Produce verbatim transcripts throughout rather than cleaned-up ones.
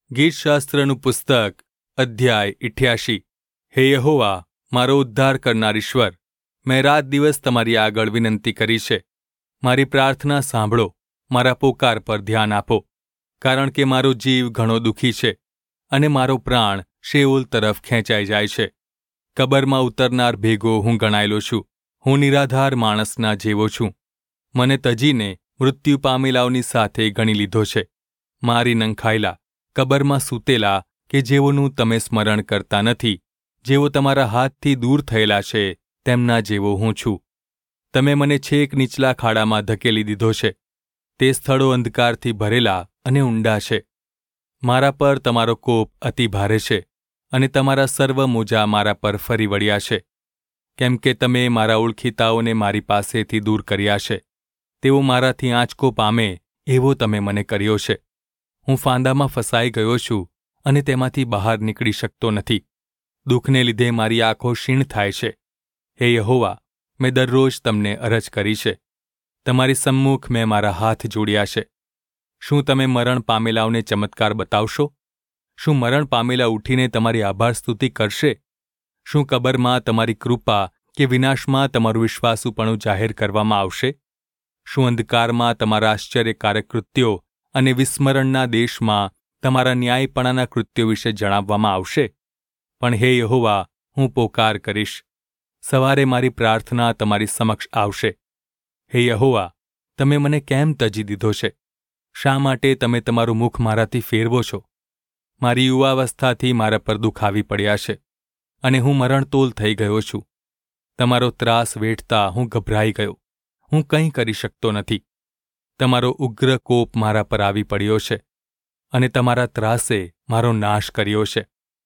ગીતશાસ્ત્રનું પુસ્તક અધ્યાય ઇઠ્યાસી. હે યહોવા, મારો ઉદ્ધાર કરનાર ઈશ્વર, મેં રાત દિવસ તમારી આગળ વિનંતી કરી છે. મારી પ્રાર્થના સાંભળો, મારા પોકાર પર ધ્યાન આપો, કારણ કે મારો જીવ ઘણો દુઃખી છે અને મારો પ્રાણ શેઓલ તરફ ખેંચાઈ જાય છે. કબરમાં ઉતરનાર ભેગો હું ગણાયેલો છું. હું નિરાધાર માણસના જેવો છું. મને તજીને મૃત્યુ પામેલાઓની સાથે ગણી લીધો છે. મારી નંખાયેલા કબરમાં સૂતેલા કે જેઓનું તમે સ્મરણ કરતા નથી, જેઓ તમારા હાથથી દૂર થયેલા છે, તેમના જેવો હું છું. તમે મને છેક નીચલા ખાડામાં ધકેલી દીધો છે. તે સ્થળો અંધકારથી ભરેલા અને ઊંડા છે. મારા પર તમારો કોપ અતિ ભારે છે અને તમારા સર્વ મોજા મારા પર ફરી વળ્યા છે. કેમ કે તમે મારા ઓળખીતાઓને મારી પાસેથી દૂર કર્યા છે. તેઓ મારાથી આંચકો પામે એવો તમે મને કર્યો છે. હું ફાંદામાં ફસાઈ ગયો છું અને તેમાંથી બહાર નીકળી શકતો નથી. દુઃખને લીધે મારી આંખો ક્ષીણ થાય છે. હે યહોવા, મેં દરરોજ તમને અરજ કરી છે. તમારી સમ્મુખ મેં મારા હાથ જોડ્યા છે. શું તમે મરણ પામેલાઓને ચમત્કાર બતાવશો? શું મરણ પામેલા ઉઠીને તમારી આભાર સ્તુતિ કરશે? શું કબરમાં તમારી કૃપા કે વિનાશમાં તમારું વિશ્વાસુપણું જાહેર કરવામાં આવશે? શું અંધકારમાં તમારા આશ્ચર્યકારક કૃત્યો અને વિસ્મરણના દેશમાં તમારા ન્યાયપણાના કૃત્યો વિશે જણાવવામાં આવશે? પણ હે યહોવા, હું પોકાર કરીશ. સવારે મારી પ્રાર્થના તમારી સમક્ષ આવશે. હે યહોવા, તમે મને કેમ તજી દીધો છે? શા માટે તમે તમારું મુખ મારાથી ફેરવો છો? મારી યુવાવસ્થાથી મારા પર દુઃખ આવી પડ્યા છે અને હું મરણતોલ થઈ ગયો છું. તમારો ત્રાસ વેઠતા હું ગભરાઈ ગયો. હું કંઈ કરી શકતો નથી. તમારો ઉગ્ર કોપ મારા પર આવી પડ્યો છે અને તમારા ત્રાસે મારો નાશ કર્યો છે.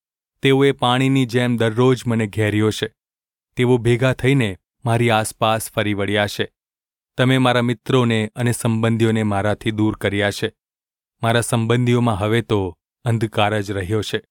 તેઓએ પાણીની જેમ દરરોજ મને ઘેર્યો છે. તેઓ ભેગા થઈને મારી આસપાસ ફરી વળ્યા છે. તમે મારા મિત્રોને અને સંબંધીઓને મારાથી દૂર કર્યા છે. મારા સંબંધીઓમાં હવે તો અંધકાર જ રહ્યો છે.